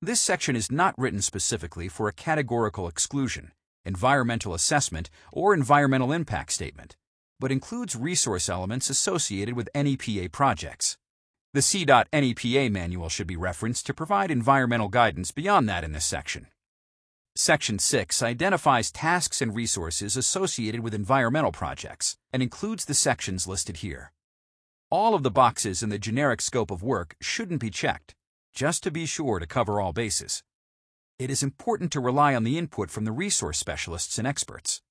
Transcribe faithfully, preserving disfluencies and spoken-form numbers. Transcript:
This section is not written specifically for a categorical exclusion, environmental assessment, or environmental impact statement, but includes resource elements associated with N E P A projects. The C N E P A manual should be referenced to provide environmental guidance beyond that in this section. Section six identifies tasks and resources associated with environmental projects and includes the sections listed here. All of the boxes in the generic scope of work shouldn't be checked, just to be sure to cover all bases. It is important to rely on the input from the resource specialists and experts.